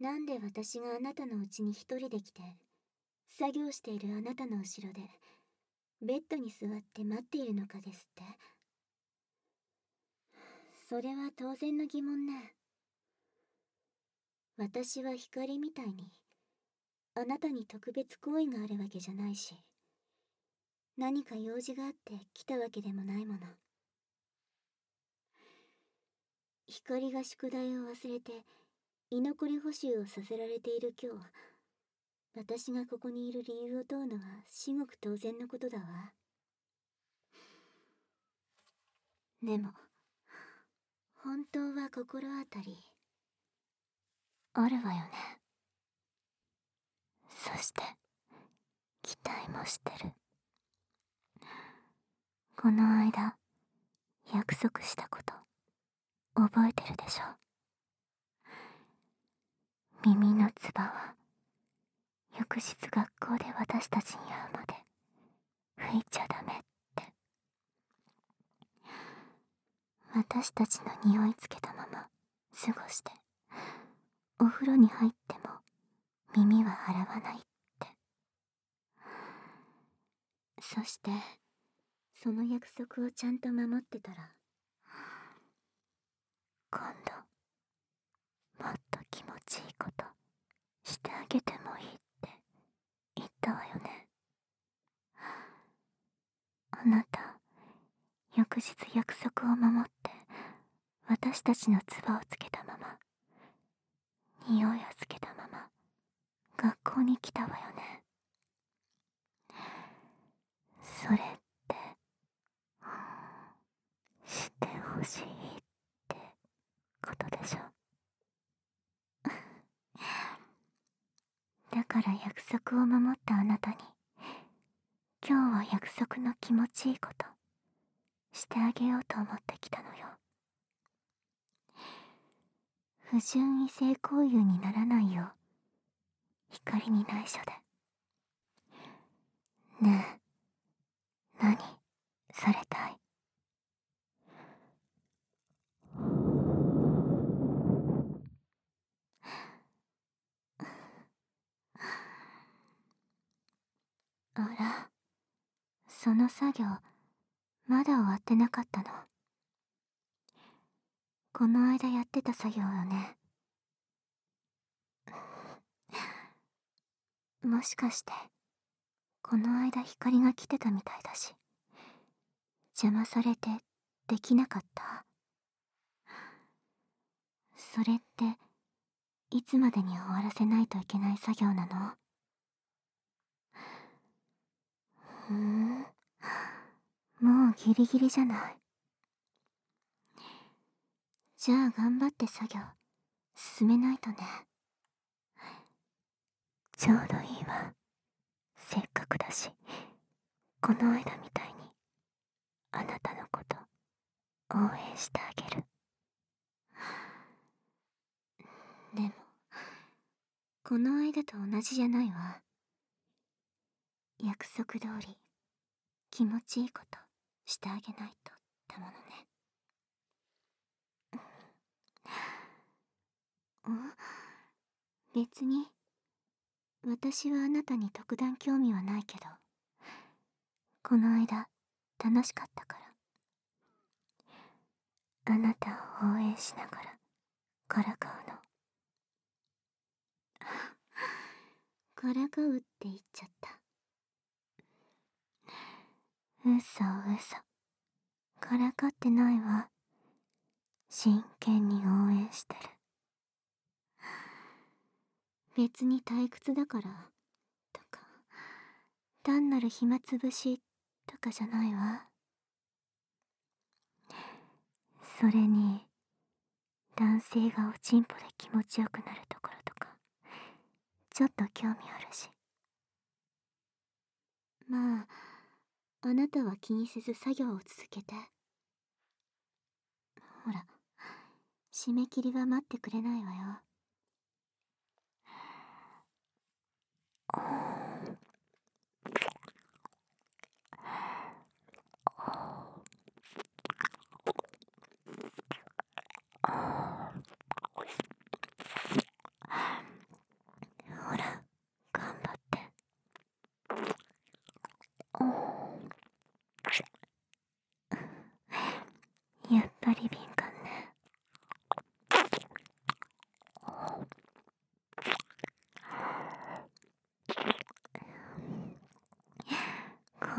なんで私があなたの家に一人で来て、作業しているあなたの後ろで、ベッドに座って待っているのかですって。それは当然の疑問ね。私は光みたいに、あなたに特別好意があるわけじゃないし、何か用事があって来たわけでもないもの。光が宿題を忘れて、居残り補習をさせられている今日、私がここにいる理由を問うのは至極当然のことだわ。でも、本当は心当たり、あるわよね。そして、期待もしてる。この間、約束したこと、覚えてるでしょ。耳のつばは、翌日学校で私たちに会うまで、吹いちゃダメって。私たちの匂いつけたまま、過ごして、お風呂に入っても、耳は洗わないって。そして、その約束をちゃんと守ってたら、今度、もっと気持ちいいことしてあげてもいいって言ったわよね。あなた、翌日約束を守って私たちの唾をつけたまま、匂いをつけたまま学校に来たわよね。それってしてほしいってことでしょ。だから約束を守ったあなたに、今日は約束の気持ちいいことしてあげようと思ってきたのよ。不純異性交友にならないよう、光に内緒で。ねえ、何されたい？あら、その作業、まだ終わってなかったの。この間やってた作業よね。もしかして、この間光が来てたみたいだし、邪魔されてできなかった？それって、いつまでに終わらせないといけない作業なの？もうギリギリじゃない。じゃあ頑張って作業、進めないとね。ちょうどいいわ。せっかくだし、この間みたいに、あなたのこと応援してあげる。でも、この間と同じじゃないわ。約束通り、気持ちいいことしてあげないとだものね。別に、私はあなたに特段興味はないけど、この間、楽しかったから。あなたを応援しながら、からかうの。からかうって言っちゃった。嘘嘘。からかってないわ。真剣に応援してる。別に退屈だから、とか、単なる暇つぶし、とかじゃないわ。それに、男性がおちんぽで気持ちよくなるところとか、ちょっと興味あるし。まあ、あなたは気にせず作業を続けて。ほら、締め切りは待ってくれないわよ。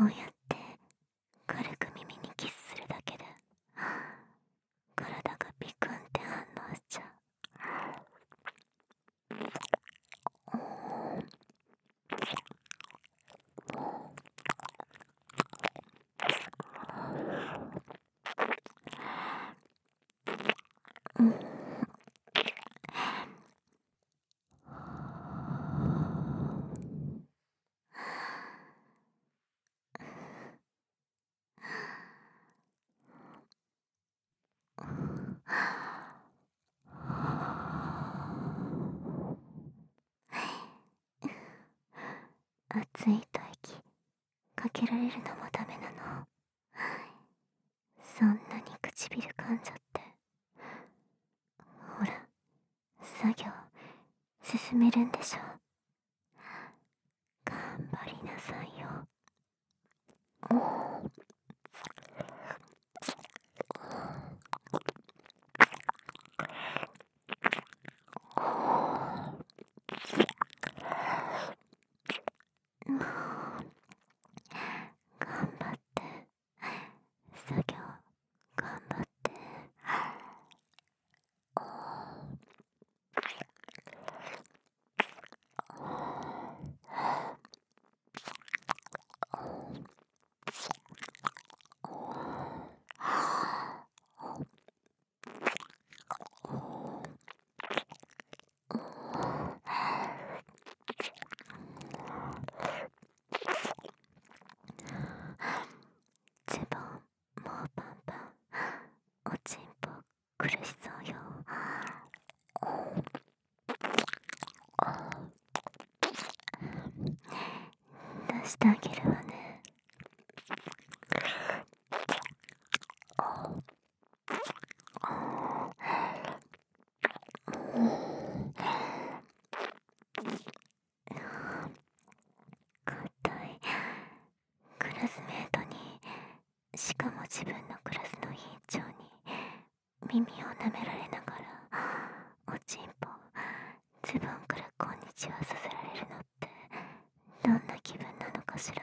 こうやって軽く耳にキスするだけで体がビクンって反応しちゃう。熱いと息かけられるのもダメなの。そんなに唇噛んじゃって。ほら、作業進めるんでしょ。頑張りなさいよ。頑張って、作業頑張って。ズボンもうパンパン、おちんぽ苦しそうよ。出してあげるわね。硬いクラスメートに、しかも自分のクラスの委員長に耳を舐められながらおちんぽズボンからこんにちはさせられるのってどんな気分なのかしら。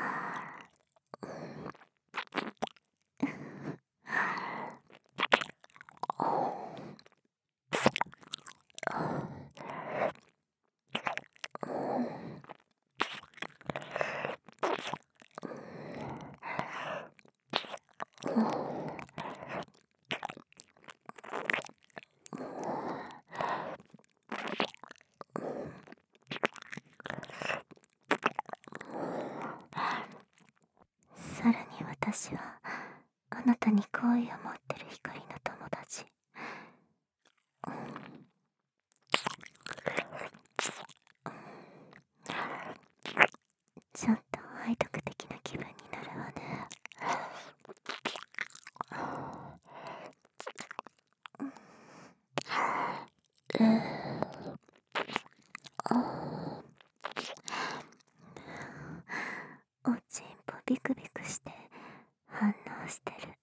さらに私はあなたに好意を持ってる光の友達。ちょっと背徳的な気分になるわね。おちんぽビクビクして反応してる。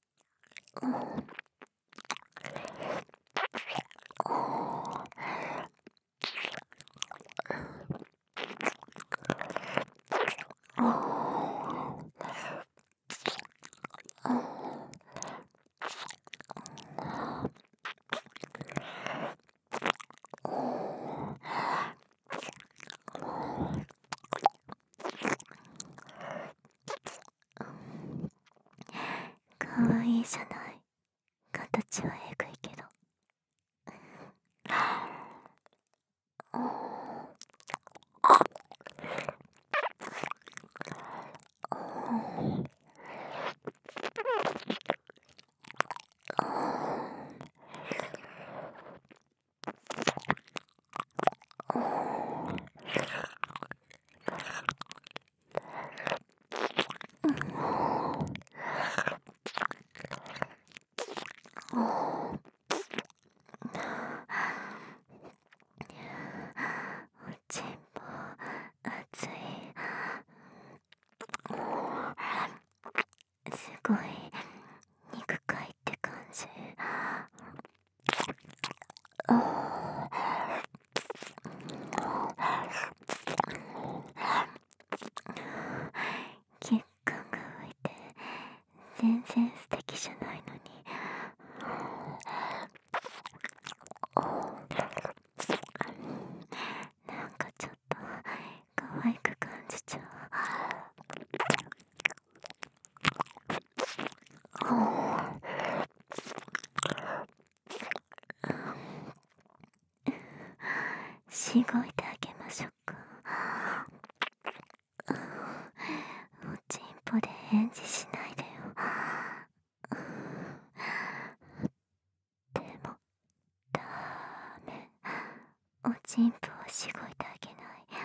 かわいいじゃない。形はえぐいけど。 全然素敵じゃないのに。なんかちょっと可愛く感じちゃう。しごいてあげましょうか。おちんぽで返事しないでよ。でもダメ、おちんぽをしごいてあげない。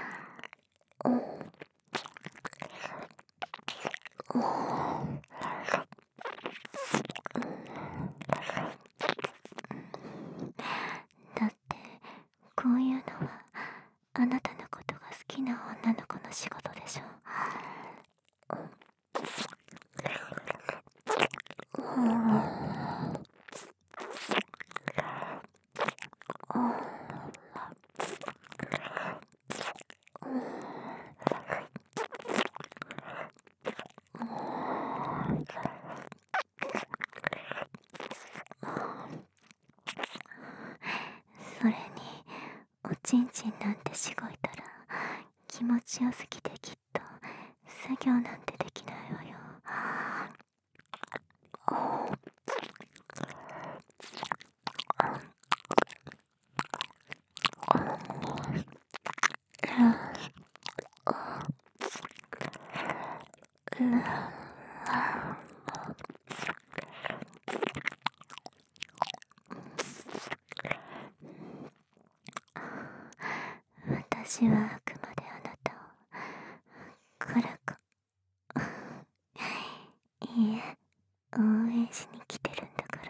だってこういうのはあなたのことが好きな女の子の仕事でしょ。それにおちんちんなんてしごいたら気持ちよすぎてきっと作業なんてできないわよ。私はあくまであなたをからかいいえ、応援しに来てるんだから。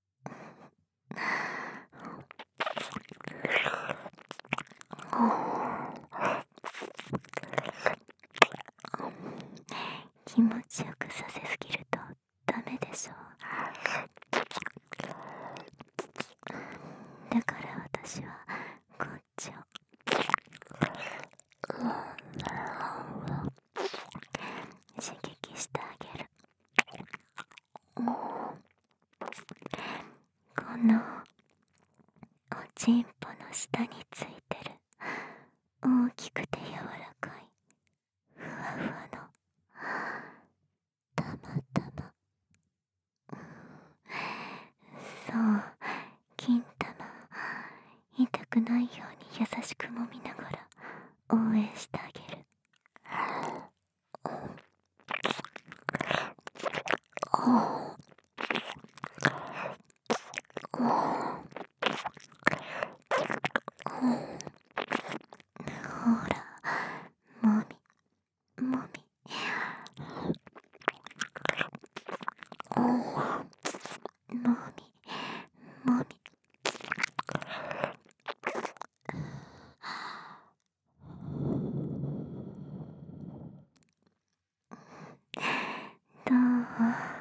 気持ちよくさせすぎるとダメでしょ。だから私はこっちを刺激してあげる。このおちんぽの下についてる大きくて柔らかいふわふわのたまたま、そう金玉、痛くないように優しく揉みながら応援してあげる。ほら、もみもみ、もみもみ。どう？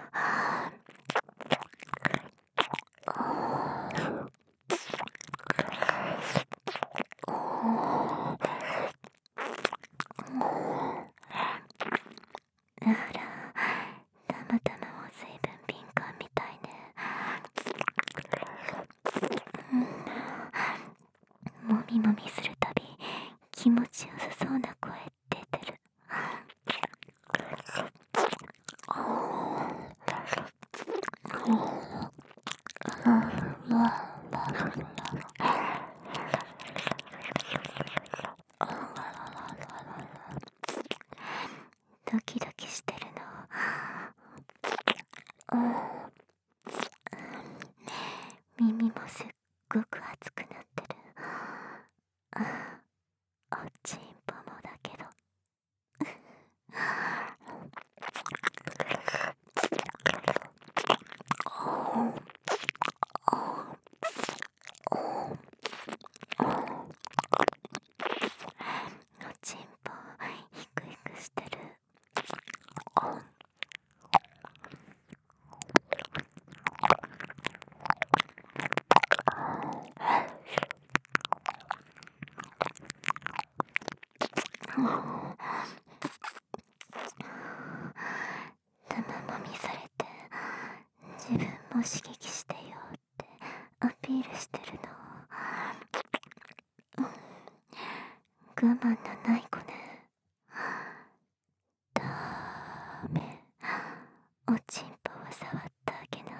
あら、たまたまも随分敏感みたいね。もみもみするたび気持ちよさそうな声出てる。ドキドキしてるの。耳もすっごく熱くなってる。おちんぽもだけど。おちんぽヒクヒクしてる。玉もみされて我慢のない子ね。ダメ。おちんぽは触ってあげない。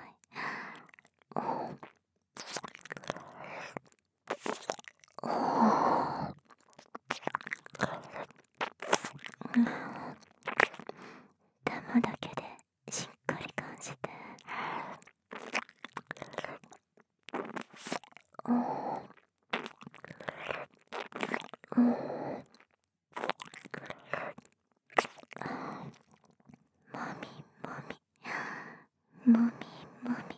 玉だけでしっかり感じて。もみもみ。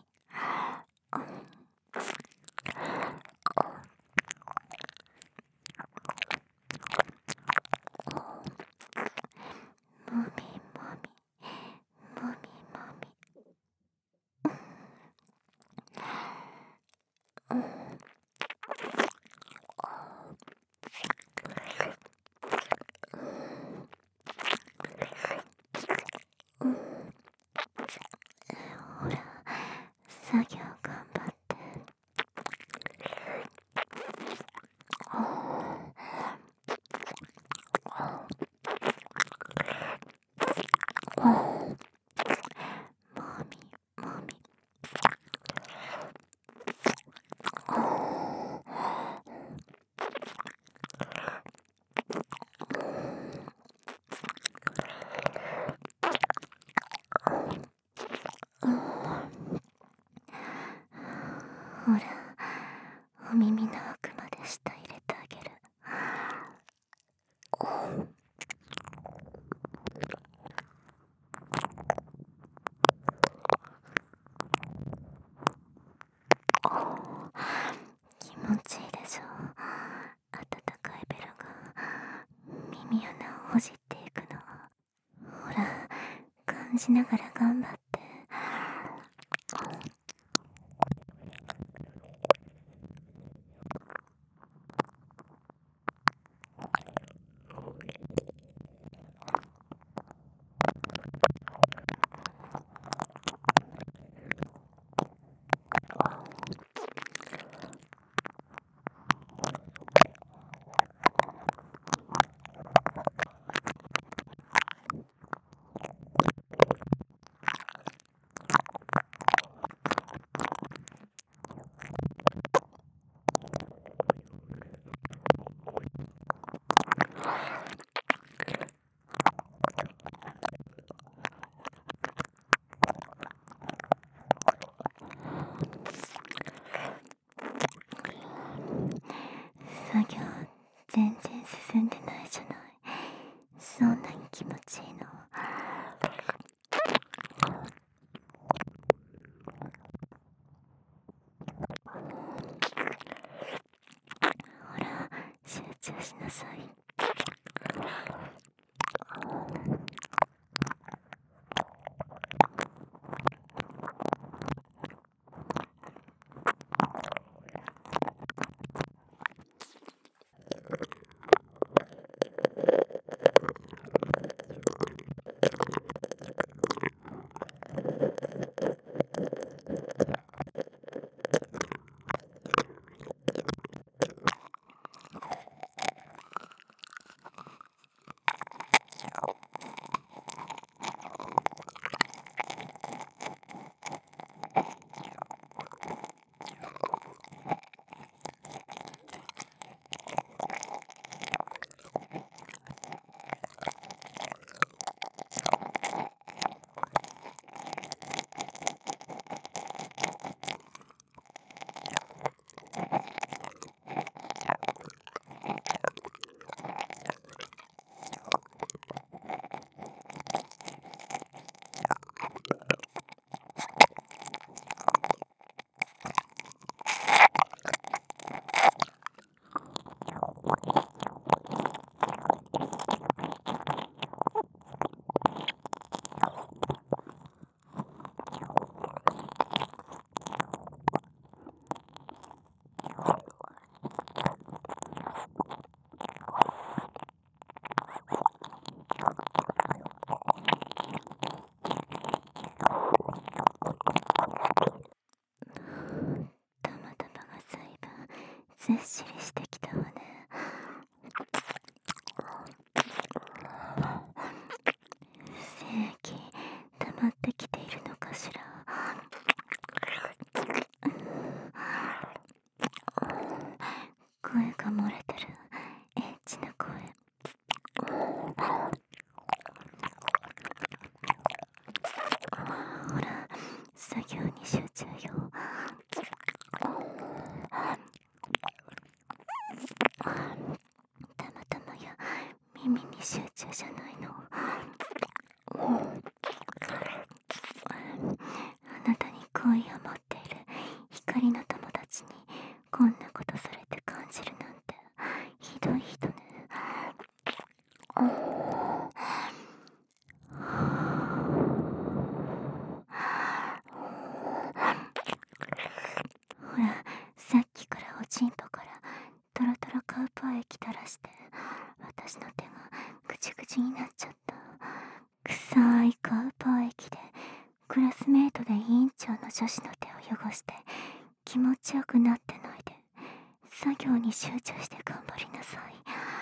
もみもみ。もみもみ。ほら、作業頑張って。もみもみ。ほら、お耳の奥まで舌入れてあげる。気持ちいいでしょ。温かいベロが耳穴をほじっていくの。ほら、感じながら頑張って。作業全然進んでないじゃない。そんなに気持ちいいの。ほら、集中しなさい。たまたまが随分ずっしりしてきたわね。 耳に集中じゃないの。あなたに好意を持っている光の友達にこんなことされて感じるなんてひどい人ね。ほら、さっきからおちんぽからトロトロカウパー液垂らして私の手がぐちぐちになっちゃった。臭いカウパー液でクラスメートで委員長の女子の手を汚して気持ちよくなってないで作業に集中して頑張りなさい。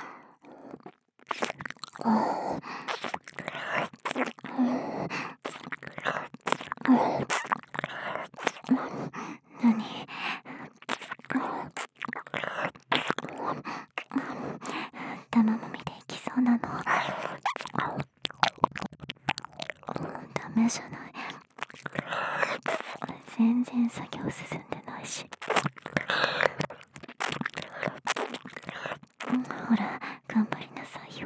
何？玉もみでいきそうなの？ダメじゃない。全然作業進んでないし。ほら、頑張りなさいよ。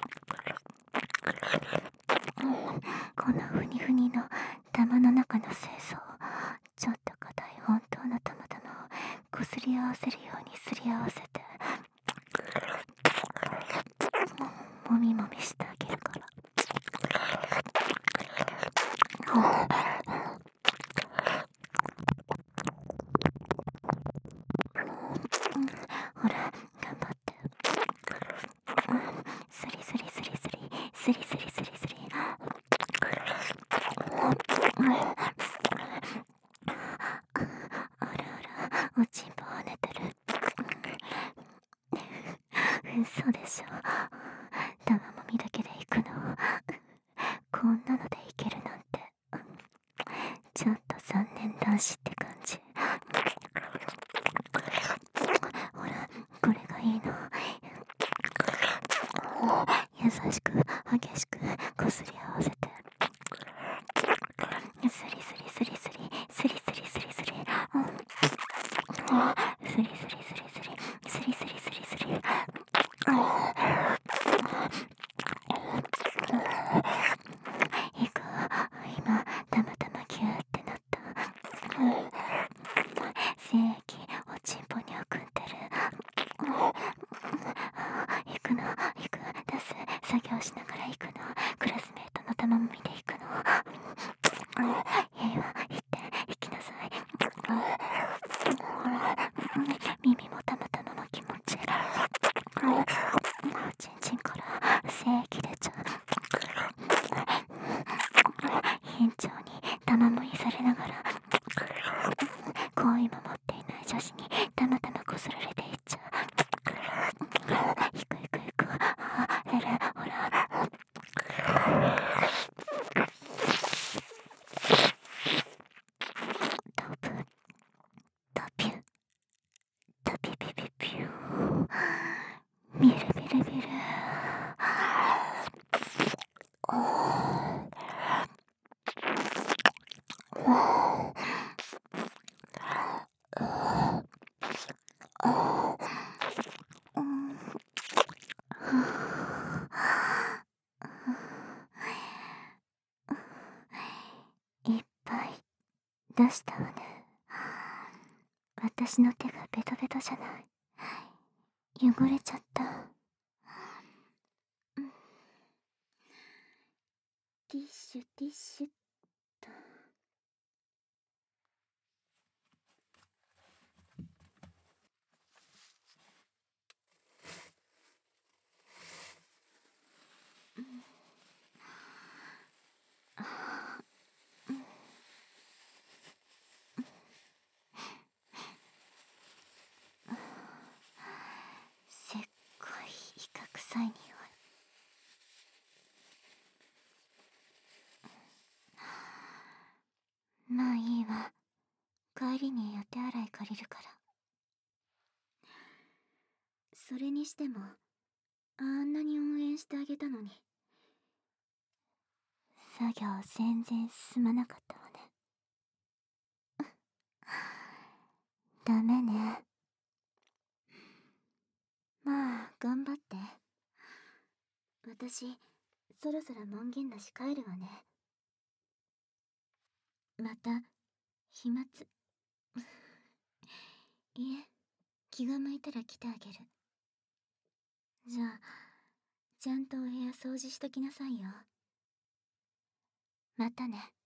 このふにふにの玉の中の清掃、ちょっと硬い本当の玉々をこすり合わせるようにすり合わせてもみもみしてあげるから。ほら、頑張って。スリスリスリスリスリスリスリスリ。あらあら、おちんぽ跳ねてる。嘘でしょ。玉もみだけで行くの？こんなのでいけるなんてちょっと残念男子って感じ。ほら、これがいいの。優しく激しくこすり合わせてスリスリスリスリスリスリスリスリ、スリスリスリスリスリスリスリスリ。いいか、今たまたまギューってなった。精液おちんぽに送ってる。行くの、行く、出す、作業しながら行くの。クラスメートの玉もみで行くの。いいわ、行って、行きなさい。耳もたまたまの気持ち。ちんちんから精液出ちゃう。委員長に玉もみされながら好意も持っていない女子にたまたまこすられていっちゃう。行く行く行く。出る、ほら。トプトピュトピピピピュビルビルビル。いっぱい出したわね。私の手がベトベトじゃない。汚れちゃった。ティッシュティッシュっと。せっごいイカ臭い匂い。まあいいわ。帰りにお手洗い借りるから。それにしてもあんなに応援してあげたのに作業全然進まなかったわね。ダメね。まあ頑張って。 私、そろそろ門限なし帰るわね。また、飛沫。いえ、気が向いたら来てあげる。じゃあ、ちゃんとお部屋掃除しときなさいよ。またね。